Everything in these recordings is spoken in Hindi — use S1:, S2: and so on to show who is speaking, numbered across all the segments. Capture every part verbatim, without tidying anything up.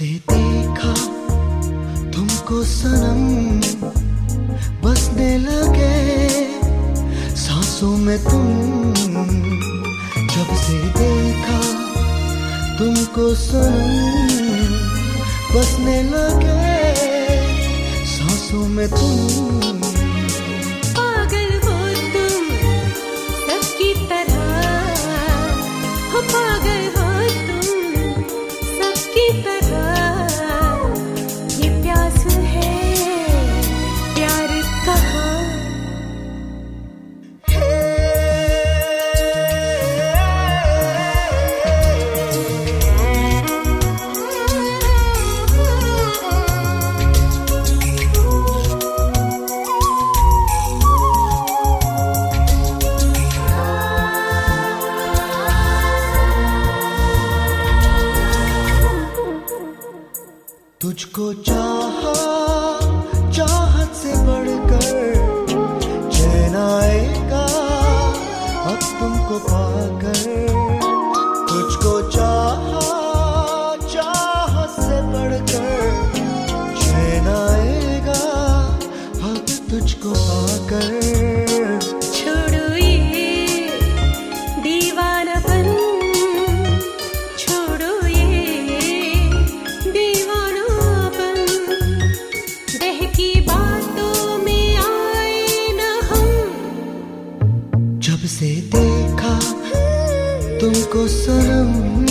S1: से देखा तुमको सनम, बसने लगे सांसों में तुम। जब से देखा तुमको सनम, बसने लगे सांसों में तुम।
S2: पागल हो तुम सबकी तरह, हो पागल हो तुम सबकी तरह। ये प्यास है प्यार कहाँ।
S1: तुझको चाहा चाहत से बढ़कर, चैन आएगा अब तुमको पाकर। तुझको चाहा चाहत से बढ़कर, चैन आएगा अब तुझको पाकर।
S2: छोड़ो ये दीवानापन, छोड़ो ये दीवानापन। बहकी बातों में आए न हम।
S1: जब से देखा तुमको सनम,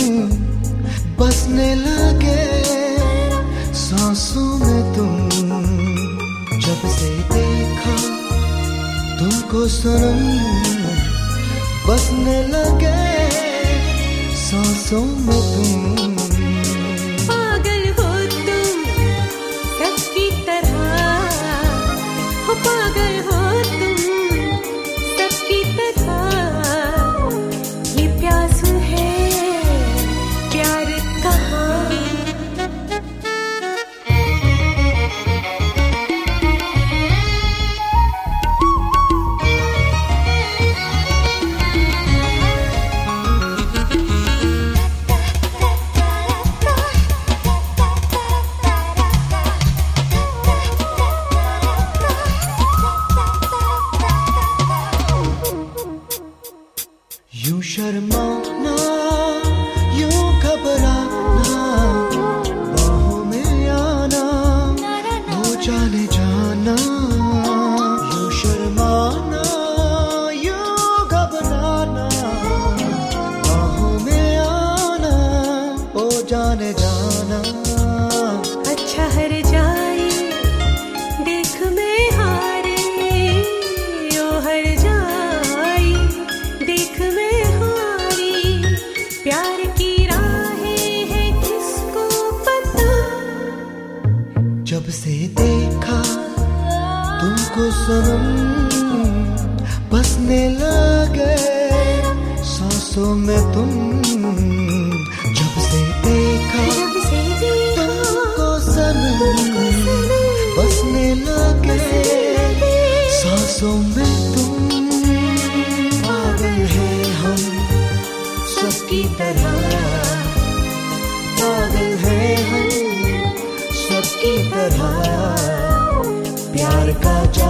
S1: बसने लगे सांसों में तुम। जब से देखा तुमको सनम, बसने लगे सांसों में तुम।
S2: पागल हो तुम सबकी तरह, हो पागल हो तुम सबकी तरह। ये प्यास है प्यार कहाँ।
S1: यूं शर्माना, यूं घबराना, बाहों में आना, हो जाने जाना। यूं शर्माना, यूं घबराना, बाहों में आना, हो जाने जाना।
S2: अच्छा हर जाए देख मैं हारे, ओ हर जाए देख मैं हारी। प्यार की राहें है किसको पता।
S1: जब से देखा तुमको सनम, बसने लगे सांसों में तुम। जब से देखा
S2: जब से देखा
S1: तुमको सनम, बसने लगे सांसों में तुम। पागल है हम सबकी तरह, पागल है हम सबकी तरह। प्यार का